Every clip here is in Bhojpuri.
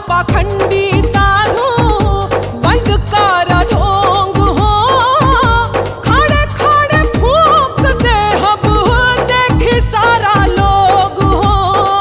पाखंडी साधु बंद कर ढोंग हो, खड़े खड़े फूंक दे हब देखी सारा लोग हो।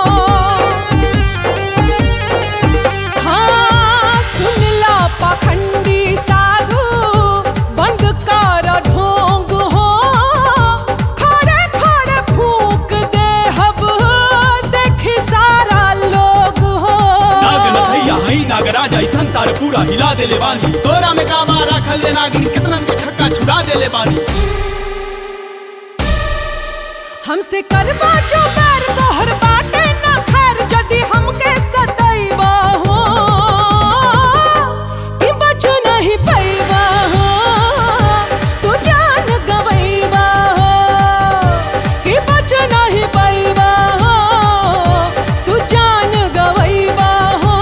हाँ सुन ला पाखंडी साधु बंद कर ढोंग हो, खड़े खड़े फूंक दे हब देखी सारा लोग हो। नागराज आई संसार पूरा हिला देले बानी, तोरा में का मारा खल दे नागिन कितनन के छक्का छुड़ा देले बानी। हमसे करवा जो बैर तोहर बाटे न खैर, जदि हमके सदैवा हो कि बच नहीं पैबा हो, तू जान गवैबा हो कि बच नहीं पैबा हो, तू जान गवैबा हो।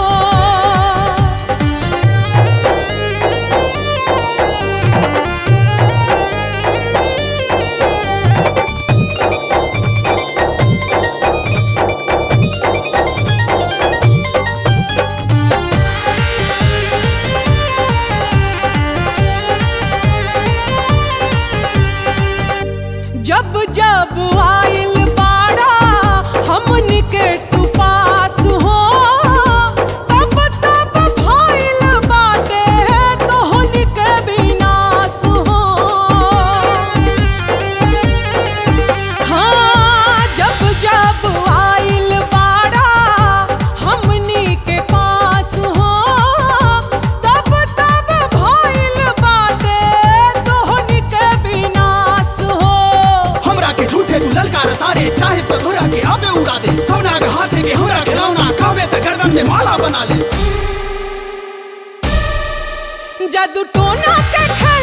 जब जब आइल बाड़ा हमनी के तू पास हो, तब तब भइल बाटे तोहनी के विनाश हो। हाँ जब जब आइल बाड़ा हमनी के पास हो, तब तब भइल बाटे तोहनी के विनाश हो। हमरा के झूठे तू ललकार तारे, चाहे तो धुरा के आबे उड़ा दे, सबना के हाथे के हमरा खिलौना कहबे त गर्दन में माला बना ले। जादू टोना के